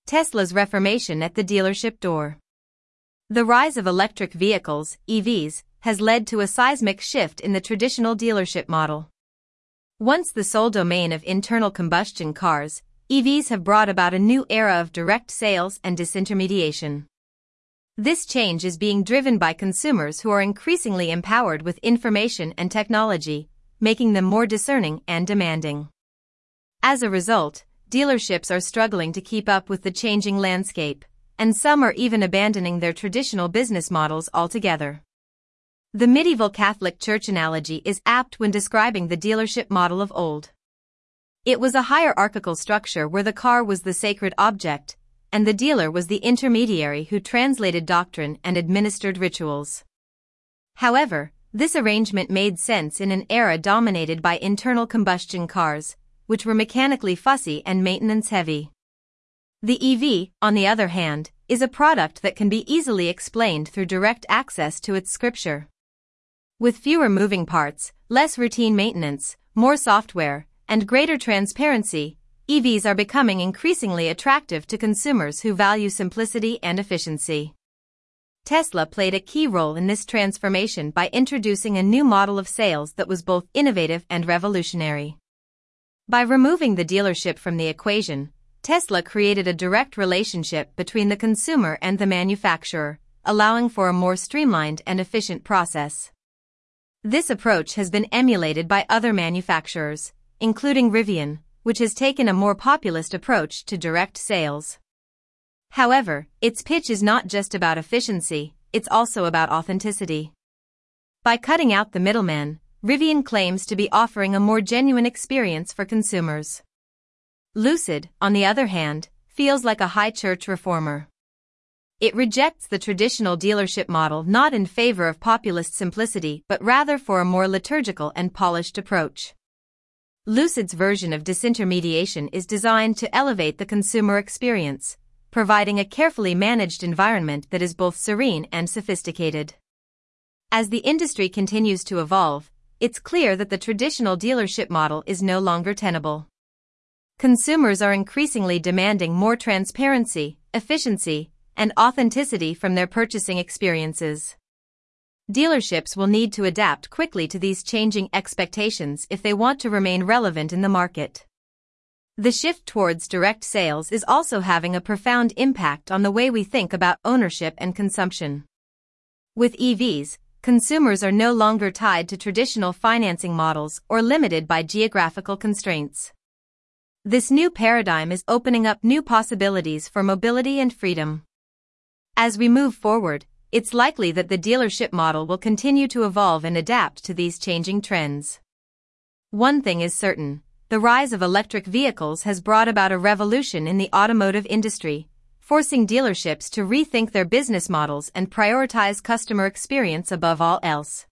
Tesla's reformation at the dealership door. The rise of electric vehicles, EVs, has led to a seismic shift in the traditional dealership model. Once the sole domain of internal combustion cars, EVs have brought about a new era of direct sales and disintermediation. This change is being driven by consumers who are increasingly empowered with information and technology, making them more discerning and demanding. As a result, dealerships are struggling to keep up with the changing landscape, and some are even abandoning their traditional business models altogether. The medieval Catholic Church analogy is apt when describing the dealership model of old. It was a hierarchical structure where the car was the sacred object, and the dealer was the intermediary who translated doctrine and administered rituals. However, this arrangement made sense in an era dominated by internal combustion cars, which were mechanically fussy and maintenance-heavy. The EV, on the other hand, is a product that can be easily explained through direct access to its scripture. With fewer moving parts, less routine maintenance, more software, and greater transparency, EVs are becoming increasingly attractive to consumers who value simplicity and efficiency. Tesla played a key role in this transformation by introducing a new model of sales that was both innovative and revolutionary. By removing the dealership from the equation, Tesla created a direct relationship between the consumer and the manufacturer, allowing for a more streamlined and efficient process. This approach has been emulated by other manufacturers, including Rivian, which has taken a more populist approach to direct sales. However, its pitch is not just about efficiency, it's also about authenticity. By cutting out the middleman, Rivian claims to be offering a more genuine experience for consumers. Lucid, on the other hand, feels like a high church reformer. It rejects the traditional dealership model not in favor of populist simplicity but rather for a more liturgical and polished approach. Lucid's version of disintermediation is designed to elevate the consumer experience, providing a carefully managed environment that is both serene and sophisticated. As the industry continues to evolve, it's clear that the traditional dealership model is no longer tenable. Consumers are increasingly demanding more transparency, efficiency, and authenticity from their purchasing experiences. Dealerships will need to adapt quickly to these changing expectations if they want to remain relevant in the market. The shift towards direct sales is also having a profound impact on the way we think about ownership and consumption. With EVs, consumers are no longer tied to traditional financing models or limited by geographical constraints. This new paradigm is opening up new possibilities for mobility and freedom. As we move forward, it's likely that the dealership model will continue to evolve and adapt to these changing trends. One thing is certain, the rise of electric vehicles has brought about a revolution in the automotive industry, forcing dealerships to rethink their business models and prioritize customer experience above all else.